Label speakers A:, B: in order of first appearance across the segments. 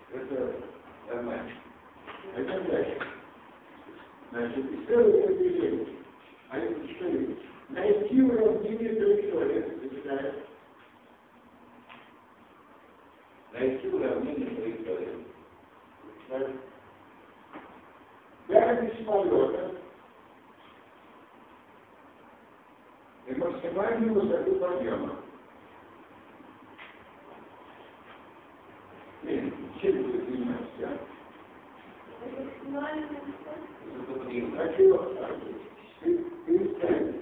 A: Это нормально. Это дальше. Значит, история определения. А это что это? Найти уравнение траектории. Зачитаем. Найти уравнение траектории. Тяжесть самолета и максимальную высоту подъема. Чем вы занимаетесь? Хочу перестать.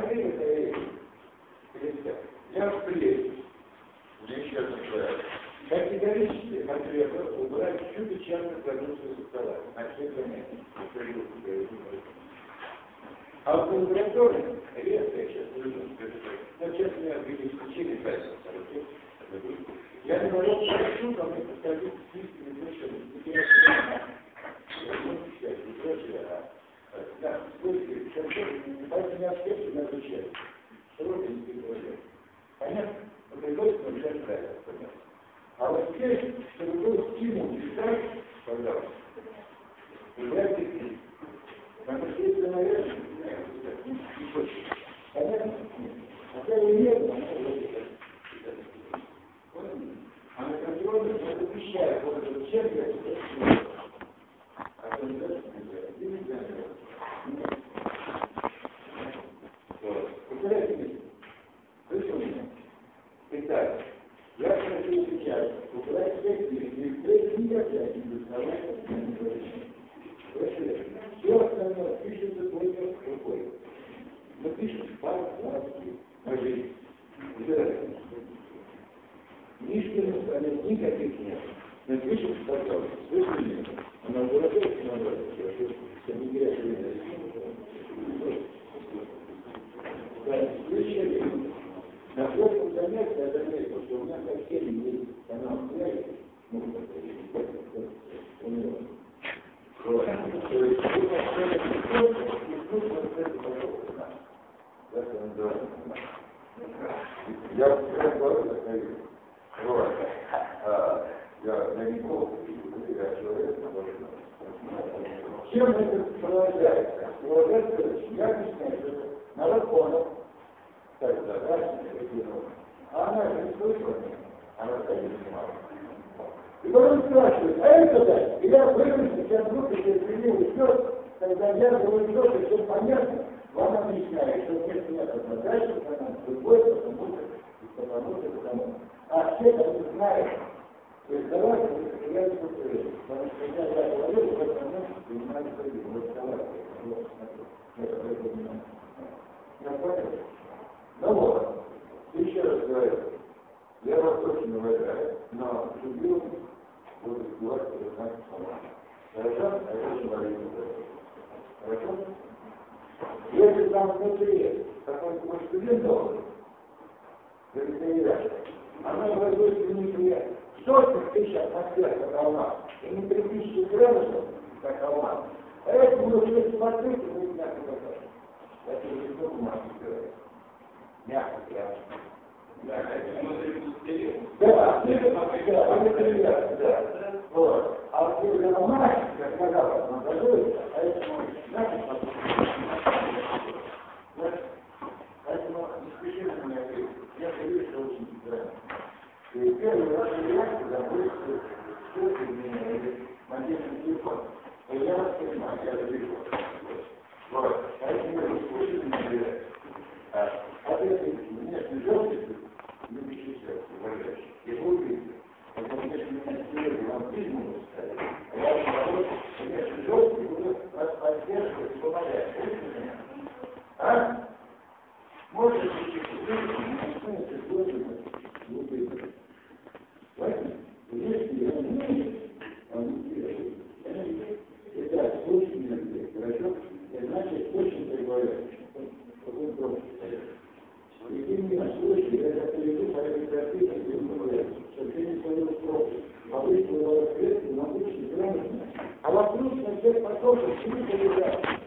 A: Я встреч. Мне еще такое. Категорически конкретно убрать чудо-часто продукцию со стола. На все занятия. А в лаборатории редко я сейчас не знаю, но сейчас меня исключили я не говорил, что хочу, ко мне подходить с листами совершенно. Да, слушайте, давайте не аспекты, не отвечать. Сроки не переговорим. Понятно? Приходится решать правильно. А вот здесь, чтобы был стимул читать, пожалуйста, играйте книги. Потому что если наверное, понятно? Хотя и нет, а на контроле я запрещаю, вот этот чем я сейчас а то не дальше нельзя. Убирайте. Слышите меня? Итак, я хочу сейчас убрать все книги, никогда не доставляйте все остальное пишется только рукой. Мы пишем по-ласки, по жизни. Ничего никаких нет. Мы пишем по-ласки. Слышали? Она выражается на вроде. Не грязь. Да, слышали? На прошлом занятии я заметил, что у меня совсем есть канал связи. У него. Я говорю, я не помню, я человек, чем это продолжается? Продолжается, я объясняю, что народ понял, так задача, а она же не слышала, она так не снимала. И потом спрашивает, а это да? И я выгляжу, сейчас руки, если принял идет, когда я говорю, что все понятно, вам объясняю, что нет нет задачи, потому что другой, потому. А все это знают. То есть давайте, я не повторяю. Потому что когда я говорю, в этот момент понимаю, что я вот давайте. Я понял? Ну вот, еще раз говорю, я вас очень уважаю, но люблю буду разбивать и знать слова. Хорошо? А я очень болею. Хорошо? Если там внутри какой-то студент должен, она возводит внутри 100 тысяч атмосфер, как алмаз, и не 3000 градусов, как алмаз. А это мы уже смотрите, будет мягко показать. Это уже не только маски говорит. Мягко прямо. Да. Вот. А вот если она маски, как сказала, она готовится, а это мягко поэтому не спеши на меня говорить. Я говорю, что очень неправильно. И первый раз реакция заходит, что ты меня или мобильный телефон. И я вас понимаю, я далеко. Вот. Поэтому я слушаю меня реакцию. А это меня снижается, не пишите, уважающий. И вы увидите. Это, конечно, меня сегодня вам фильму ставить. А я наоборот, конечно, жесткий, буду вас поддерживать и помогать. Слышите меня? А? Может, если я не это очень хорошо, значит, очень приговоряю. И ты меня слушай, я это приведу по этой картине, чтобы ты не свою спросу. Повысил его ответ, научный, грамотно. А вопрос на всех потоков, чему поведать?